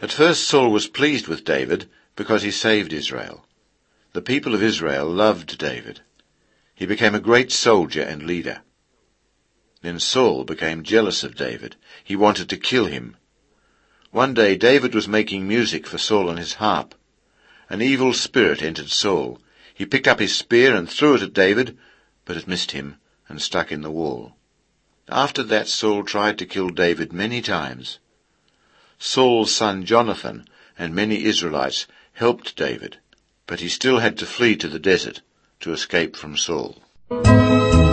At first Saul was pleased with David because he saved Israel. The people of Israel loved David. He became a great soldier and leader. Then Saul became jealous of David. He wanted to kill him. One day David was making music for Saul on his harp. An evil spirit entered Saul. He picked up his spear and threw it at David, but it missed him and stuck in the wall. After that Saul tried to kill David many times. Saul's son Jonathan and many Israelites helped David, but he still had to flee to the desert to escape from Saul.